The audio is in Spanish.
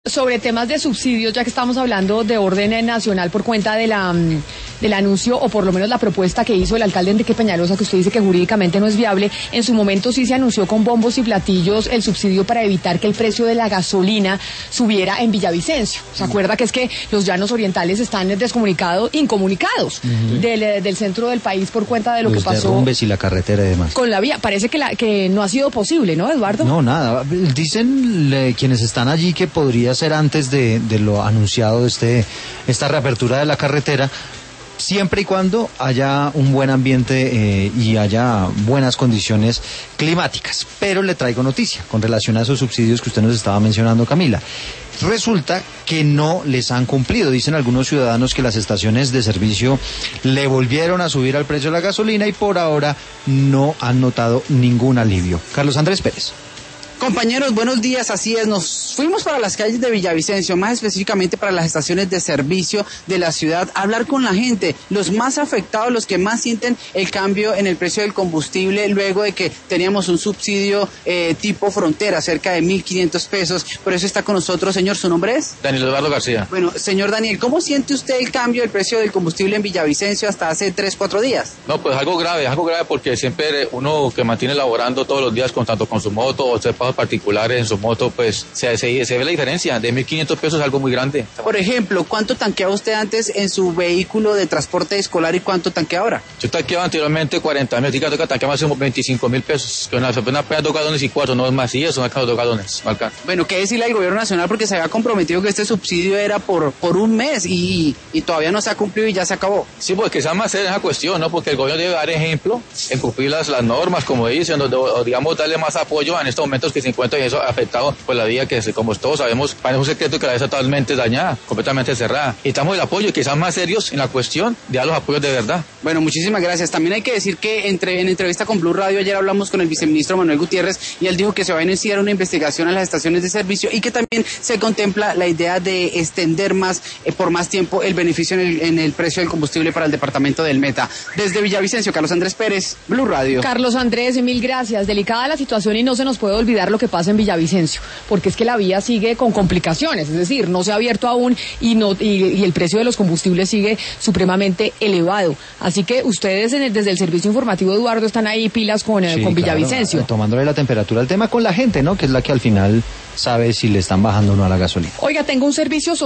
Sobre temas de subsidios, ya que estamos hablando de orden nacional por cuenta de del anuncio, o por lo menos la propuesta que hizo el alcalde Enrique Peñalosa, que usted dice que jurídicamente no es viable, en su momento sí se anunció con bombos y platillos el subsidio para evitar que el precio de la gasolina subiera en Villavicencio. ¿Se acuerda que es que los llanos orientales están incomunicados del centro del país por cuenta de lo que pasó? Los derrumbes y la carretera y demás. Con la vía, parece que no ha sido posible, ¿no, Eduardo? No, nada. Dicen quienes están allí que podría ser antes de lo anunciado de esta reapertura de la carretera, siempre y cuando haya un buen ambiente y haya buenas condiciones climáticas. Pero le traigo noticia con relación a esos subsidios que usted nos estaba mencionando, Camila. Resulta que no les han cumplido. Dicen algunos ciudadanos que las estaciones de servicio le volvieron a subir al precio de la gasolina y por ahora no han notado ningún alivio. Carlos Andrés Pérez. Compañeros, buenos días, así es, nos fuimos para las calles de Villavicencio, más específicamente para las estaciones de servicio de la ciudad, a hablar con la gente, los más afectados, los que más sienten el cambio en el precio del combustible, luego de que teníamos un subsidio tipo frontera, cerca de 1.500 pesos, por eso está con nosotros, señor, ¿su nombre es? Daniel Eduardo García. Bueno, señor Daniel, ¿cómo siente usted el cambio del precio del combustible en Villavicencio hasta hace 3-4 días? No, pues algo grave porque siempre uno que mantiene laborando todos los días tanto con su moto o pagos particulares en su moto, pues se ve la diferencia. De 1.500 pesos es algo muy grande. Por ejemplo, ¿cuánto tanqueaba usted antes en su vehículo de transporte escolar y cuánto tanquea ahora? Yo tanqueaba anteriormente 40.000, así que toca tanquear más de 25.000 pesos, que apenas 2 galones y 4, no es más, y eso no alcanza 2 galones. No alcanza. Bueno, ¿qué decirle al gobierno nacional? Porque se había comprometido que este subsidio era por un mes y todavía no se ha cumplido y ya se acabó. Sí, pues que sea más seria esa cuestión, ¿no? Porque el gobierno debe dar ejemplo en cumplir las normas, como dicen, o digamos darle más apoyo en estos momentos que se encuentra y eso ha afectado pues la vía que, como todos sabemos, parece un secreto que la vía está totalmente dañada, completamente cerrada. Y estamos el apoyo, que sean más serios en la cuestión de dar los apoyos de verdad. Bueno, muchísimas gracias. También hay que decir que en entrevista con Blue Radio ayer hablamos con el viceministro Manuel Gutiérrez y él dijo que se va a iniciar una investigación a las estaciones de servicio y que también se contempla la idea de extender por más tiempo el beneficio en el precio del combustible para el departamento del Meta. Desde Villavicencio, Carlos Andrés Pérez, Blue Radio. Carlos Andrés, mil gracias. Delicada la situación y no se nos puede olvidar lo que pasa en Villavicencio, porque es que la vía sigue con complicaciones, es decir, no se ha abierto aún y el precio de los combustibles sigue supremamente elevado. Así que ustedes desde el servicio informativo, Eduardo, están ahí pilas con Villavicencio. Claro, tomándole la temperatura al tema con la gente, ¿no? Que es la que al final sabe si le están bajando o no a la gasolina. Oiga, tengo un servicio